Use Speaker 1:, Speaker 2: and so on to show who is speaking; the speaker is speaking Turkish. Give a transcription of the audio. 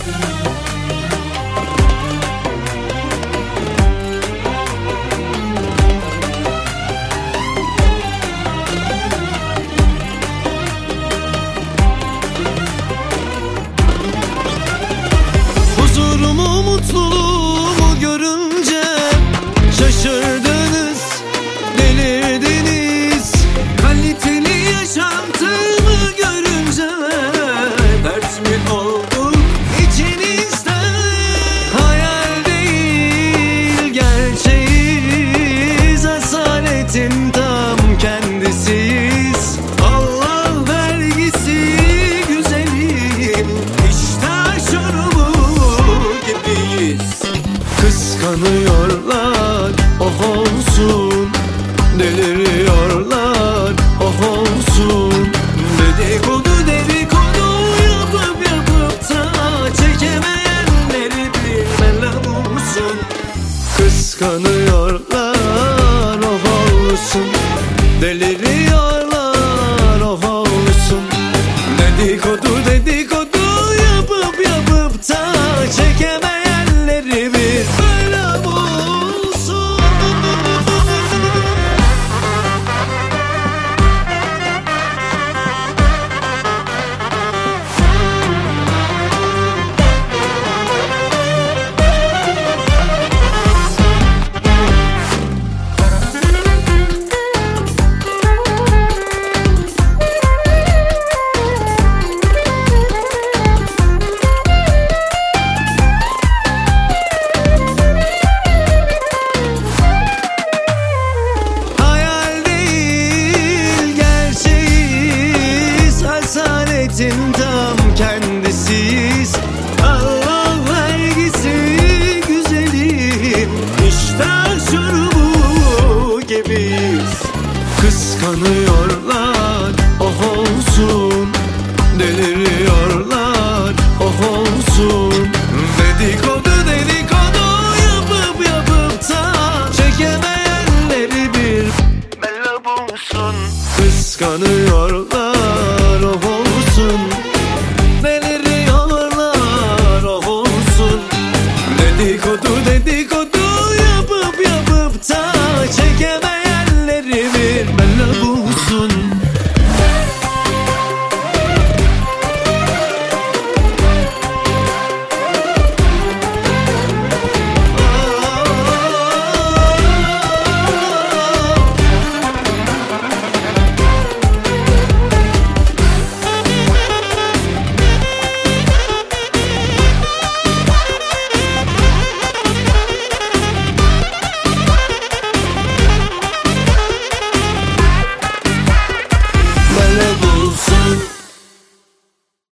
Speaker 1: Huzurumu, mutluluğumu görünce şaşırdınız, delirdiniz. Kaliteli yaşantımı görünce dert mi oldu içinizde? Hayal değil gerçeğiz, asaletin tam kendisiyiz. Allah vergisi güzelim, işte aşırı gibiyiz. Kıskanıyorlar, oh olsun, deliriyorlar, oh olsun. Dedikodu yapıp da çekemeyenleri bilmem olsun. Kıskanıyorlar, oh olsun,